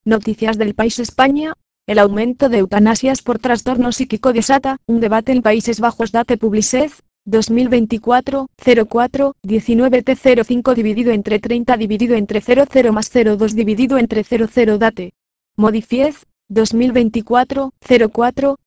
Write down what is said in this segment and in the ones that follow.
Noticias del país España. El aumento de eutanasias por trastorno psíquico desata un debate en Países Bajos. Date Publicez, 2024, 04, 19T05 dividido entre 30 dividido entre 00 más 02 dividido entre 00. Date. Modifiez, 2024, 04,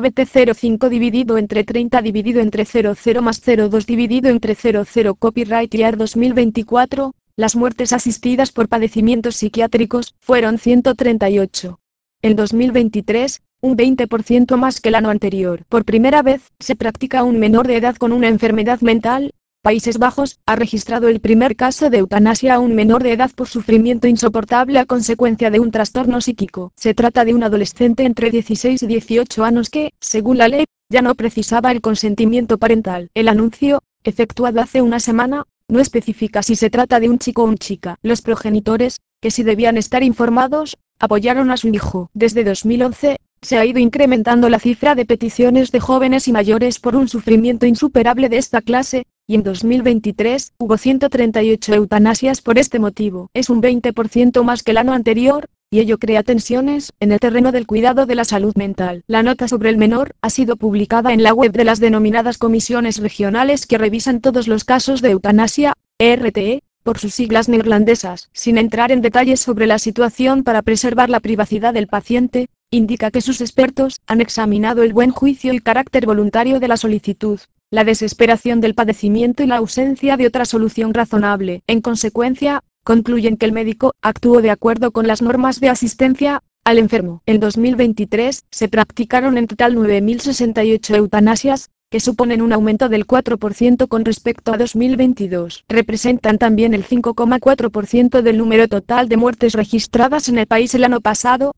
19T05 dividido entre 30 dividido entre 00 más 02 dividido entre 00. Copyright Year 2024. Las muertes asistidas por padecimientos psiquiátricos fueron 138. En 2023, un 20% más que el año anterior. Por primera vez, se practica a un menor de edad con una enfermedad mental. Países Bajos ha registrado el primer caso de eutanasia a un menor de edad por sufrimiento insoportable a consecuencia de un trastorno psíquico. Se trata de un adolescente entre 16 y 18 años que, según la ley, ya no precisaba el consentimiento parental. El anuncio, efectuado hace una semana, no especifica si se trata de un chico o una chica. Los progenitores, que sí debían estar informados, apoyaron a su hijo. Desde 2011, se ha ido incrementando la cifra de peticiones de jóvenes y mayores por un sufrimiento insuperable de esta clase, y en 2023 hubo 138 eutanasias por este motivo. Es un 20% más que el año anterior, y ello crea tensiones en el terreno del cuidado de la salud mental. La nota sobre el menor ha sido publicada en la web de las denominadas comisiones regionales que revisan todos los casos de eutanasia, ERTE, por sus siglas neerlandesas. Sin entrar en detalles sobre la situación para preservar la privacidad del paciente, indica que sus expertos han examinado el buen juicio y carácter voluntario de la solicitud, la desesperación del padecimiento y la ausencia de otra solución razonable. En consecuencia, concluyen que el médico actuó de acuerdo con las normas de asistencia al enfermo. En 2023, se practicaron en total 9.068 eutanasias, que suponen un aumento del 4% con respecto a 2022. Representan también el 5,4% del número total de muertes registradas en el país el año pasado,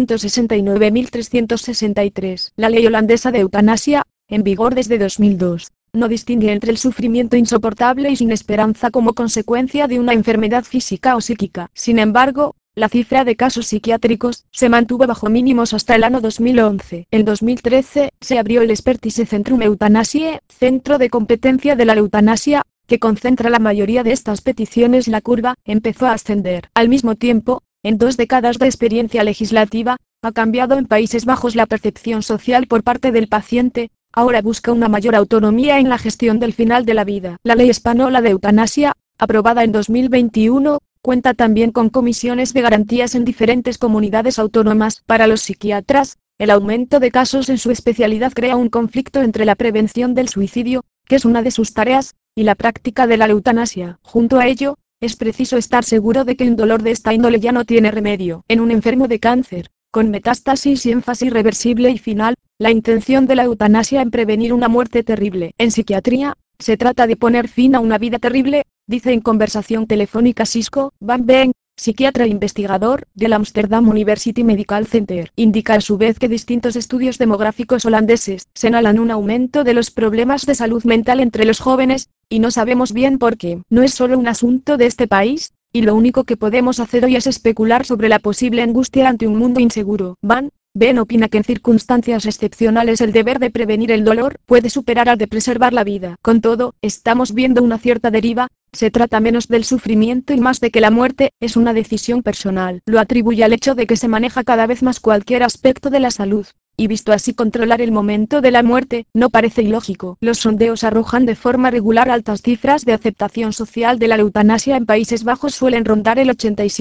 169.363. La ley holandesa de eutanasia, en vigor desde 2002, no distingue entre el sufrimiento insoportable y sin esperanza como consecuencia de una enfermedad física o psíquica. Sin embargo, la cifra de casos psiquiátricos se mantuvo bajo mínimos hasta el año 2011. En 2013, se abrió el Expertise Centrum Euthanasie, centro de competencia de la eutanasia, que concentra la mayoría de estas peticiones. La curva empezó a ascender. Al mismo tiempo, en 2 décadas de experiencia legislativa, ha cambiado en Países Bajos la percepción social por parte del paciente. Ahora busca una mayor autonomía en la gestión del final de la vida. La ley española de eutanasia, aprobada en 2021, cuenta también con comisiones de garantías en diferentes comunidades autónomas. Para los psiquiatras, el aumento de casos en su especialidad crea un conflicto entre la prevención del suicidio, que es una de sus tareas, y la práctica de la eutanasia. Junto a ello, es preciso estar seguro de que un dolor de esta índole ya no tiene remedio. En un enfermo de cáncer, con metástasis y énfasis irreversible y final, la intención de la eutanasia en prevenir una muerte terrible. En psiquiatría, se trata de poner fin a una vida terrible, dice en conversación telefónica Sisko Van Been, psiquiatra e investigador del Amsterdam University Medical Center. Indica a su vez que distintos estudios demográficos holandeses señalan un aumento de los problemas de salud mental entre los jóvenes, y no sabemos bien por qué. No es solo un asunto de este país, y lo único que podemos hacer hoy es especular sobre la posible angustia ante un mundo inseguro. Van Been opina que en circunstancias excepcionales el deber de prevenir el dolor puede superar al de preservar la vida. Con todo, estamos viendo una cierta deriva. Se trata menos del sufrimiento y más de que la muerte es una decisión personal. Lo atribuye al hecho de que se maneja cada vez más cualquier aspecto de la salud, y visto así controlar el momento de la muerte no parece ilógico. Los sondeos arrojan de forma regular altas cifras de aceptación social de la eutanasia. En Países Bajos suelen rondar el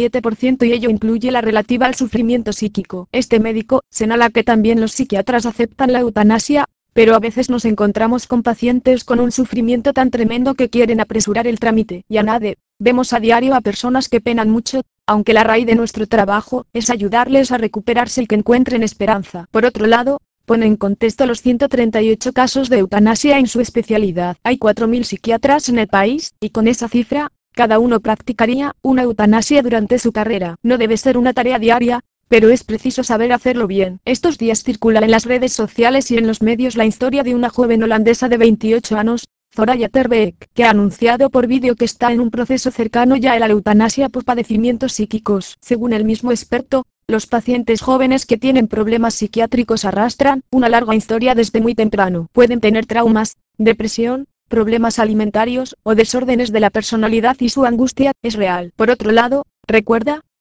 87% y ello incluye la relativa al sufrimiento psíquico. Este médico señala que también los psiquiatras aceptan la eutanasia, pero a veces nos encontramos con pacientes con un sufrimiento tan tremendo que quieren apresurar el trámite. Y añade, vemos a diario a personas que penan mucho, aunque la raíz de nuestro trabajo es ayudarles a recuperarse y que encuentren esperanza. Por otro lado, pone en contexto los 138 casos de eutanasia en su especialidad. Hay 4.000 psiquiatras en el país, y con esa cifra, cada uno practicaría una eutanasia durante su carrera. No debe ser una tarea diaria, pero es preciso saber hacerlo bien. Estos días circula en las redes sociales y en los medios la historia de una joven holandesa de 28 años, Soraya Terbeek, que ha anunciado por vídeo que está en un proceso cercano ya a la eutanasia por padecimientos psíquicos. Según el mismo experto, los pacientes jóvenes que tienen problemas psiquiátricos arrastran una larga historia desde muy temprano. Pueden tener traumas, depresión, problemas alimentarios o desórdenes de la personalidad y su angustia es real. Por otro lado, recuerda,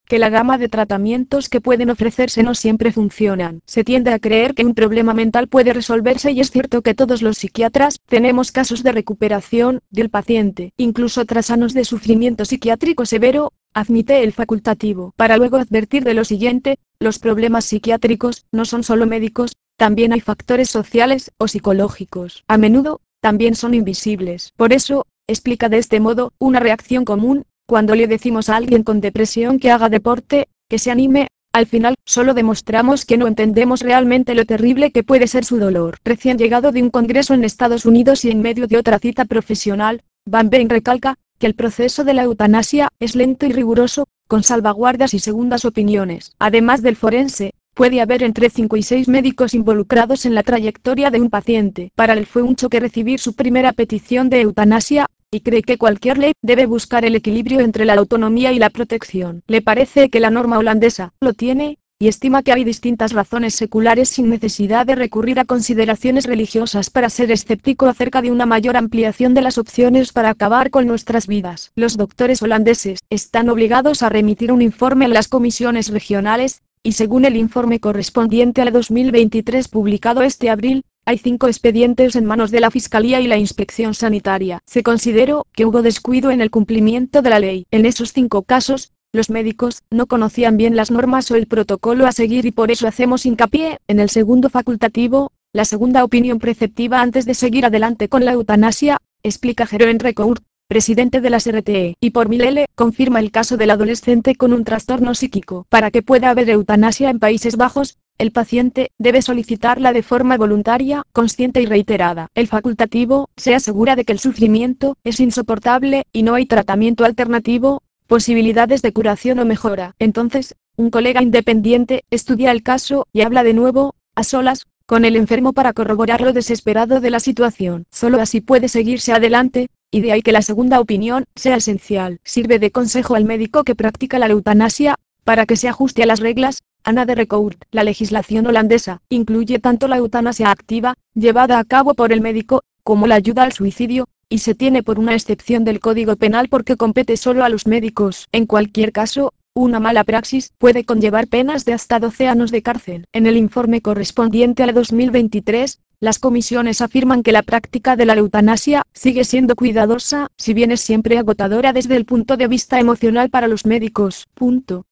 que la gama de tratamientos que pueden ofrecerse no siempre funcionan. Se tiende a creer que un problema mental puede resolverse y es cierto que todos los psiquiatras tenemos casos de recuperación del paciente, incluso tras años de sufrimiento psiquiátrico severo, admite el facultativo, para luego advertir de lo siguiente: los problemas psiquiátricos no son solo médicos, también hay factores sociales o psicológicos. A menudo, también son invisibles. Por eso, explica de este modo, una reacción común, cuando le decimos a alguien con depresión que haga deporte, que se anime, al final, solo demostramos que no entendemos realmente lo terrible que puede ser su dolor. Recién llegado de un congreso en Estados Unidos y en medio de otra cita profesional, Van Veen recalca que el proceso de la eutanasia es lento y riguroso, con salvaguardas y segundas opiniones. Además del forense, puede haber entre 5 y 6 médicos involucrados en la trayectoria de un paciente. Para él fue un choque recibir su primera petición de eutanasia, y cree que cualquier ley debe buscar el equilibrio entre la autonomía y la protección. Le parece que la norma holandesa lo tiene, y estima que hay distintas razones seculares sin necesidad de recurrir a consideraciones religiosas para ser escéptico acerca de una mayor ampliación de las opciones para acabar con nuestras vidas. Los doctores holandeses están obligados a remitir un informe a las comisiones regionales, y según el informe correspondiente al 2023 publicado este abril, hay 5 expedientes en manos de la Fiscalía y la Inspección Sanitaria. Se consideró que hubo descuido en el cumplimiento de la ley. En esos 5 casos, los médicos no conocían bien las normas o el protocolo a seguir y por eso hacemos hincapié en el segundo facultativo, la segunda opinión preceptiva antes de seguir adelante con la eutanasia, explica Jeroen Recourt, presidente de las RTE. Y por Milele, confirma el caso del adolescente con un trastorno psíquico. Para que pueda haber eutanasia en Países Bajos, el paciente debe solicitarla de forma voluntaria, consciente y reiterada. El facultativo se asegura de que el sufrimiento es insoportable y no hay tratamiento alternativo, posibilidades de curación o mejora. Entonces, un colega independiente estudia el caso y habla de nuevo, a solas, con el enfermo para corroborar lo desesperado de la situación. Solo así puede seguirse adelante, y de ahí que la segunda opinión sea esencial. Sirve de consejo al médico que practica la eutanasia, para que se ajuste a las reglas. Ana de Recourt. La legislación holandesa incluye tanto la eutanasia activa, llevada a cabo por el médico, como la ayuda al suicidio, y se tiene por una excepción del Código Penal porque compete solo a los médicos. En cualquier caso, una mala praxis puede conllevar penas de hasta 12 años de cárcel. En el informe correspondiente al 2023, las comisiones afirman que la práctica de la eutanasia sigue siendo cuidadosa, si bien es siempre agotadora desde el punto de vista emocional para los médicos.